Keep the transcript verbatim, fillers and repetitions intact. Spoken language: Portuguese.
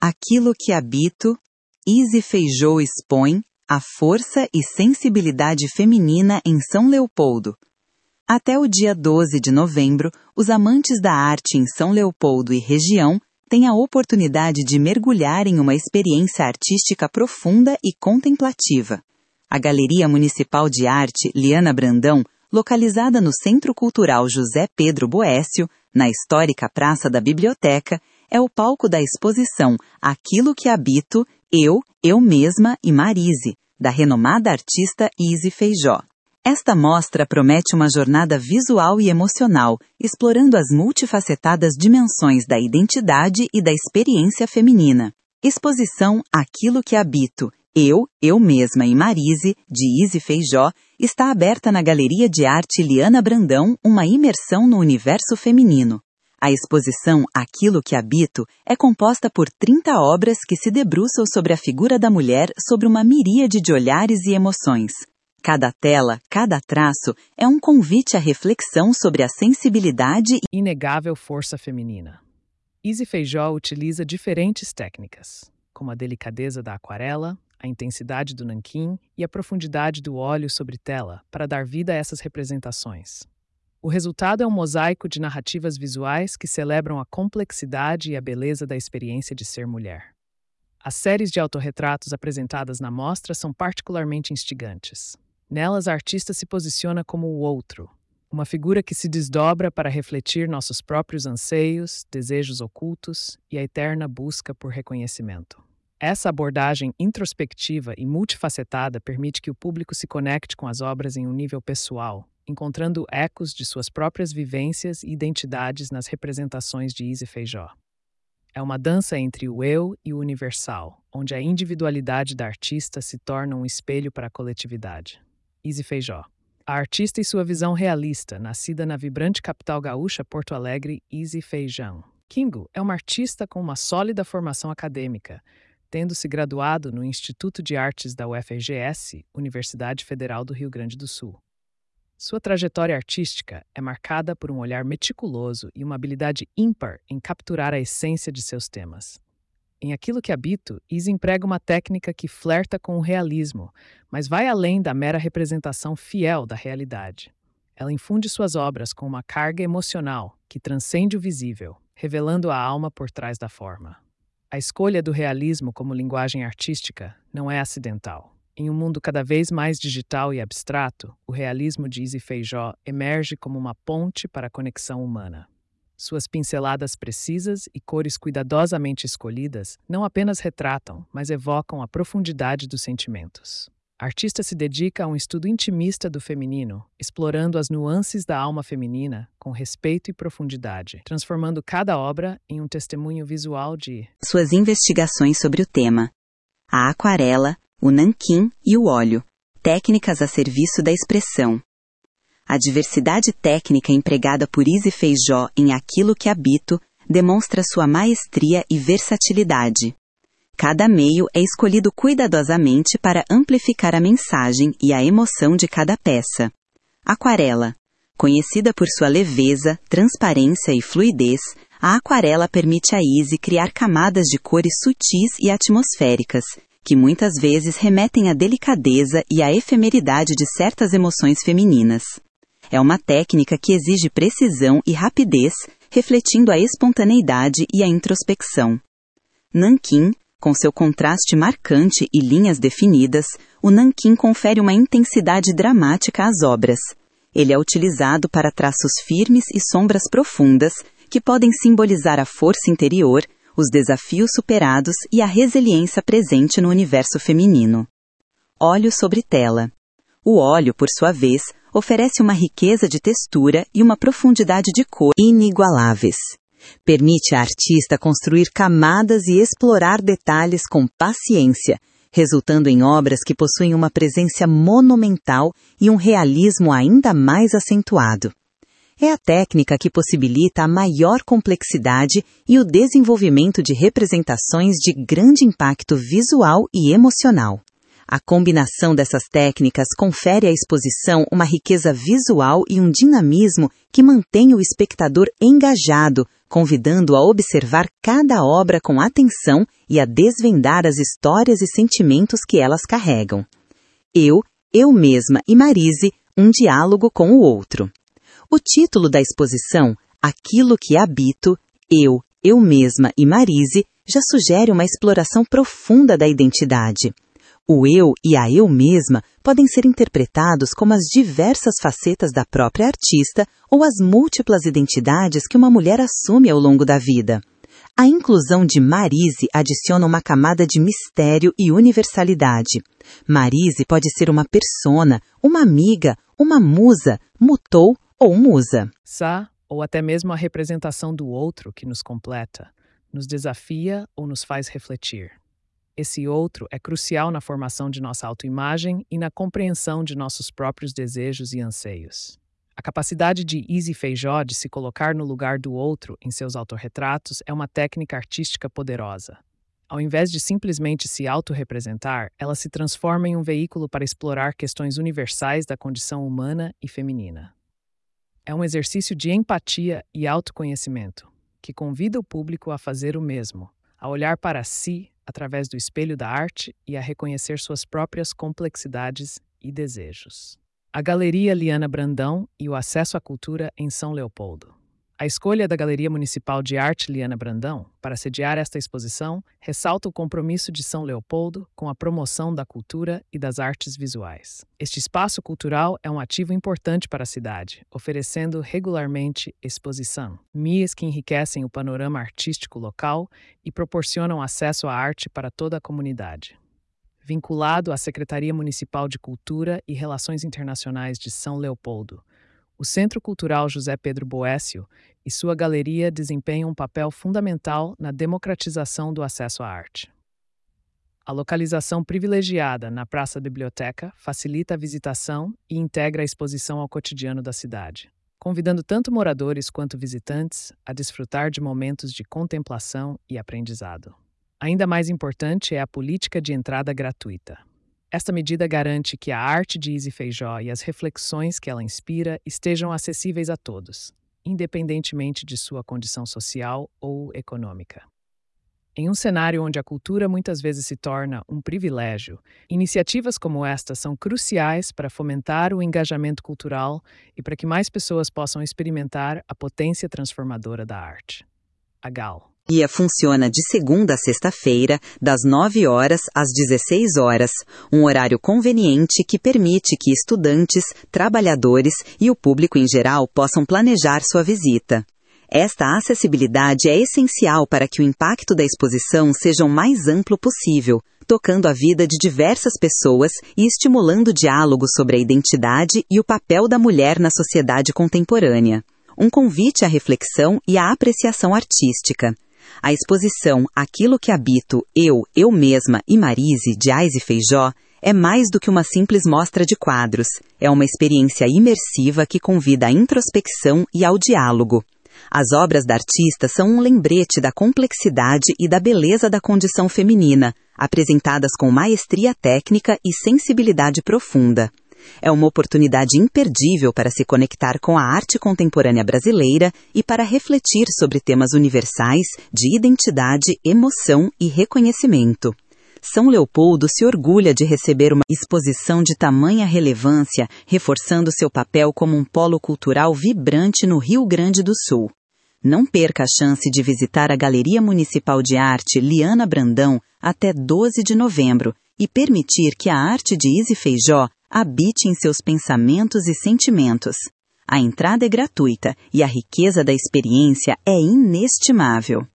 Aquilo que habito, Izzy Feijó expõe a força e sensibilidade feminina em São Leopoldo. Até o dia doze de novembro, os amantes da arte em São Leopoldo e região têm a oportunidade de mergulhar em uma experiência artística profunda e contemplativa. A Galeria Municipal de Arte Liana Brandão, localizada no Centro Cultural José Pedro Boécio, na histórica Praça da Biblioteca, é o palco da exposição Aquilo que Habito, Eu, Eu Mesma e Marise, da renomada artista Izzy Feijó. Esta mostra promete uma jornada visual e emocional, explorando as multifacetadas dimensões da identidade e da experiência feminina. Exposição Aquilo que Habito, Eu, Eu Mesma e Marise, de Izzy Feijó, está aberta na Galeria de Arte Liana Brandão, uma imersão no universo feminino. A exposição Aquilo que Habito é composta por trinta obras que se debruçam sobre a figura da mulher sobre uma miríade de olhares e emoções. Cada tela, cada traço, é um convite à reflexão sobre a sensibilidade e inegável força feminina. Izzy Feijó utiliza diferentes técnicas, como a delicadeza da aquarela, a intensidade do nanquim e a profundidade do óleo sobre tela, para dar vida a essas representações. O resultado é um mosaico de narrativas visuais que celebram a complexidade e a beleza da experiência de ser mulher. As séries de autorretratos apresentadas na mostra são particularmente instigantes. Nelas, a artista se posiciona como o outro, uma figura que se desdobra para refletir nossos próprios anseios, desejos ocultos e a eterna busca por reconhecimento. Essa abordagem introspectiva e multifacetada permite que o público se conecte com as obras em um nível pessoal, encontrando ecos de suas próprias vivências e identidades nas representações de Izzy Feijó. É uma dança entre o eu e o universal, onde a individualidade da artista se torna um espelho para a coletividade. Izzy Feijó. A artista e sua visão realista, nascida na vibrante capital gaúcha Porto Alegre, Izzy Feijó. Kingo é uma artista com uma sólida formação acadêmica, tendo se graduado no Instituto de Artes da U F R G S, Universidade Federal do Rio Grande do Sul. Sua trajetória artística é marcada por um olhar meticuloso e uma habilidade ímpar em capturar a essência de seus temas. Em Aquilo que Habito, Izzy emprega uma técnica que flerta com o realismo, mas vai além da mera representação fiel da realidade. Ela infunde suas obras com uma carga emocional que transcende o visível, revelando a alma por trás da forma. A escolha do realismo como linguagem artística não é acidental. Em um mundo cada vez mais digital e abstrato, o realismo de Izzy Feijó emerge como uma ponte para a conexão humana. Suas pinceladas precisas e cores cuidadosamente escolhidas não apenas retratam, mas evocam a profundidade dos sentimentos. A artista se dedica a um estudo intimista do feminino, explorando as nuances da alma feminina com respeito e profundidade, transformando cada obra em um testemunho visual de suas investigações sobre o tema. A aquarela, o nanquim e o óleo, técnicas a serviço da expressão. A diversidade técnica empregada por Izzy Feijó em Aquilo que Habito demonstra sua maestria e versatilidade. Cada meio é escolhido cuidadosamente para amplificar a mensagem e a emoção de cada peça. Aquarela. Conhecida por sua leveza, transparência e fluidez, a aquarela permite a Izzy criar camadas de cores sutis e atmosféricas, que muitas vezes remetem à delicadeza e à efemeridade de certas emoções femininas. É uma técnica que exige precisão e rapidez, refletindo a espontaneidade e a introspecção. Nanquim, com seu contraste marcante e linhas definidas, o nanquim confere uma intensidade dramática às obras. Ele é utilizado para traços firmes e sombras profundas, que podem simbolizar a força interior, os desafios superados e a resiliência presente no universo feminino. Óleo sobre tela. O óleo, por sua vez, oferece uma riqueza de textura e uma profundidade de cor inigualáveis. Permite à artista construir camadas e explorar detalhes com paciência, resultando em obras que possuem uma presença monumental e um realismo ainda mais acentuado. É a técnica que possibilita a maior complexidade e o desenvolvimento de representações de grande impacto visual e emocional. A combinação dessas técnicas confere à exposição uma riqueza visual e um dinamismo que mantém o espectador engajado, convidando a observar cada obra com atenção e a desvendar as histórias e sentimentos que elas carregam. Eu, eu mesma e Marise, um diálogo com o outro. O título da exposição, Aquilo que Habito, Eu, Eu Mesma e Marise, já sugere uma exploração profunda da identidade. O eu e a eu mesma podem ser interpretados como as diversas facetas da própria artista ou as múltiplas identidades que uma mulher assume ao longo da vida. A inclusão de Marise adiciona uma camada de mistério e universalidade. Marise pode ser uma persona, uma amiga, uma musa, mutou ou musa. Sa, ou até mesmo a representação do outro que nos completa, nos desafia ou nos faz refletir. Esse outro é crucial na formação de nossa autoimagem e na compreensão de nossos próprios desejos e anseios. A capacidade de Izzy Feijó de se colocar no lugar do outro em seus autorretratos é uma técnica artística poderosa. Ao invés de simplesmente se autorrepresentar, ela se transforma em um veículo para explorar questões universais da condição humana e feminina. É um exercício de empatia e autoconhecimento, que convida o público a fazer o mesmo, a olhar para si através do espelho da arte e a reconhecer suas próprias complexidades e desejos. A Galeria Liana Brandão e o acesso à cultura em São Leopoldo. A escolha da Galeria Municipal de Arte Liana Brandão para sediar esta exposição ressalta o compromisso de São Leopoldo com a promoção da cultura e das artes visuais. Este espaço cultural é um ativo importante para a cidade, oferecendo regularmente exposição, M I As que enriquecem o panorama artístico local e proporcionam acesso à arte para toda a comunidade. Vinculado à Secretaria Municipal de Cultura e Relações Internacionais de São Leopoldo, o Centro Cultural José Pedro Boécio e sua galeria desempenham um papel fundamental na democratização do acesso à arte. A localização privilegiada na Praça Biblioteca facilita a visitação e integra a exposição ao cotidiano da cidade, convidando tanto moradores quanto visitantes a desfrutar de momentos de contemplação e aprendizado. Ainda mais importante é a política de entrada gratuita. Esta medida garante que a arte de Izzy Feijó e as reflexões que ela inspira estejam acessíveis a todos, independentemente de sua condição social ou econômica. Em um cenário onde a cultura muitas vezes se torna um privilégio, iniciativas como esta são cruciais para fomentar o engajamento cultural e para que mais pessoas possam experimentar a potência transformadora da arte. A G A L. A guia funciona de segunda a sexta-feira, das nove horas às dezesseis horas, um horário conveniente que permite que estudantes, trabalhadores e o público em geral possam planejar sua visita. Esta acessibilidade é essencial para que o impacto da exposição seja o mais amplo possível, tocando a vida de diversas pessoas e estimulando o diálogo sobre a identidade e o papel da mulher na sociedade contemporânea. Um convite à reflexão e à apreciação artística. A exposição Aquilo que Habito, Eu, Eu Mesma e Marise, de Izzy Feijó, é mais do que uma simples mostra de quadros. É uma experiência imersiva que convida à introspecção e ao diálogo. As obras da artista são um lembrete da complexidade e da beleza da condição feminina, apresentadas com maestria técnica e sensibilidade profunda. É uma oportunidade imperdível para se conectar com a arte contemporânea brasileira e para refletir sobre temas universais de identidade, emoção e reconhecimento. São Leopoldo se orgulha de receber uma exposição de tamanha relevância, reforçando seu papel como um polo cultural vibrante no Rio Grande do Sul. Não perca a chance de visitar a Galeria Municipal de Arte Liana Brandão até doze de novembro e permitir que a arte de Izzy Feijó habite em seus pensamentos e sentimentos. A entrada é gratuita e a riqueza da experiência é inestimável.